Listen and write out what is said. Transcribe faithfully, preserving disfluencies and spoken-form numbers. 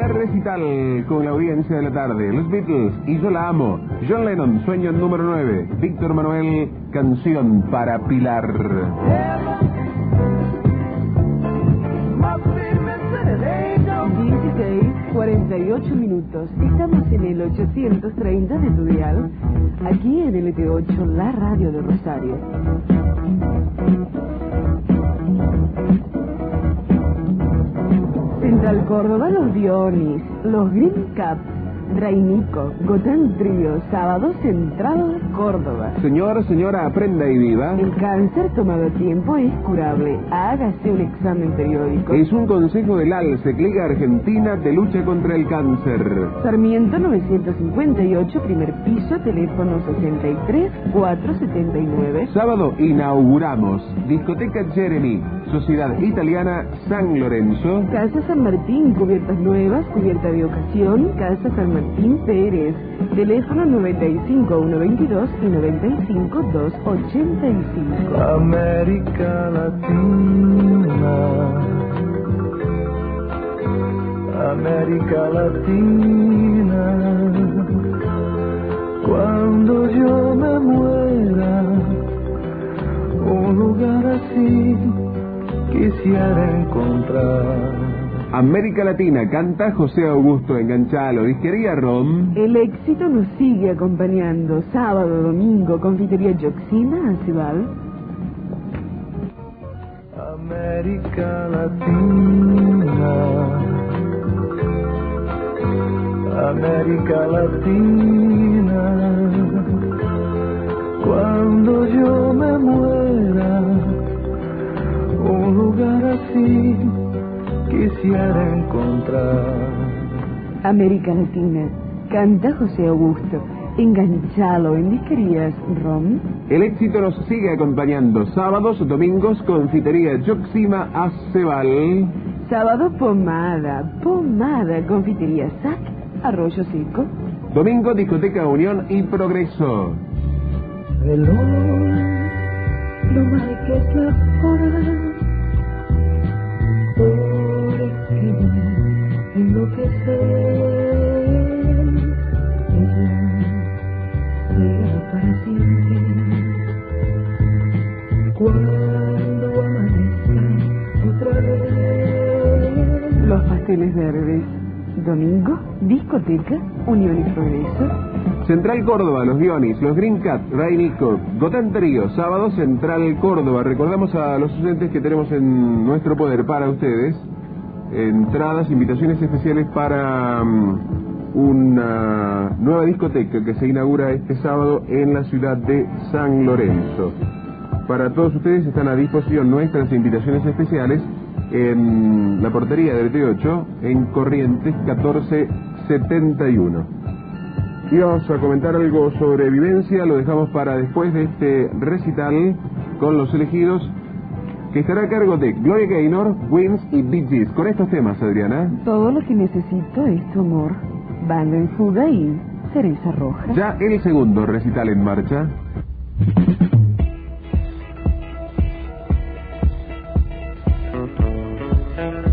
primer recital con la audiencia de la tarde. Los Beatles y Yo la amo. John Lennon, Sueño número nueve. Víctor Manuel, Canción para Pilar. dieciséis cuarenta y ocho minutos. Estamos en el ochocientos treinta de tu dial, aquí en L T ocho, la radio de Rosario. Central Córdoba, los Dionis, los Green Cup, Rainico, Gotán Trío, Sábado Central Córdoba. Señor, señora, aprenda y viva. El cáncer tomado a tiempo es curable. Hágase un examen periódico. Es un consejo del ALSE, Liga Argentina de Lucha contra el Cáncer. Sarmiento novecientos cincuenta y ocho, primer piso, teléfono sesenta y tres cuatrocientos setenta y nueve. Sábado inauguramos Discoteca Jeremy, Sociedad Italiana San Lorenzo. Casa San Martín, cubiertas nuevas, cubierta de ocasión, Casa San Martín Pérez. Teléfono noventa y cinco uno veintidós y noventa y cinco dos ochenta y cinco. América Latina, América Latina, cuando yo me muera, un lugar así quisiera encontrar. América Latina, canta José Augusto, enganchalo. Disquería Rom. El éxito nos sigue acompañando. Sábado, domingo, confitería Yoxina, Acebal. América Latina, América Latina, cuando yo me muera, un lugar así quisiera encontrar. América Latina, canta José Augusto, enganchalo en disquerías Rom. El éxito nos sigue acompañando. Sábados, domingos, confitería Yoxima, Acebal. Sábado, pomada, pomada, confitería Sac, Arroyo Seco. Domingo, discoteca Unión y Progreso. El olor, lo mal que es la hora, porque enloquecer, ella será para siempre. Cuando amanezca otra vez. Los pasteles verdes. Domingo, discoteca Unión y Progreso. Central Córdoba, los Dionis, los Green Cat, Rainico, Gotán Trío. Sábado, Central Córdoba. Recordamos a los oyentes que tenemos en nuestro poder para ustedes entradas, invitaciones especiales para um, una nueva discoteca que se inaugura este sábado en la ciudad de San Lorenzo. Para todos ustedes están a disposición nuestras invitaciones especiales en la portería del T ocho en Corrientes catorce setenta y uno. Y vamos a comentar algo sobre vivencia, lo dejamos para después de este recital con los elegidos, que estará a cargo de Gloria Gaynor, Wings y Bee Gees. Con estos temas, Adriana. Todo lo que necesito es tu amor. Banda en fuga y cereza roja. Ya el segundo recital en marcha. Thank you.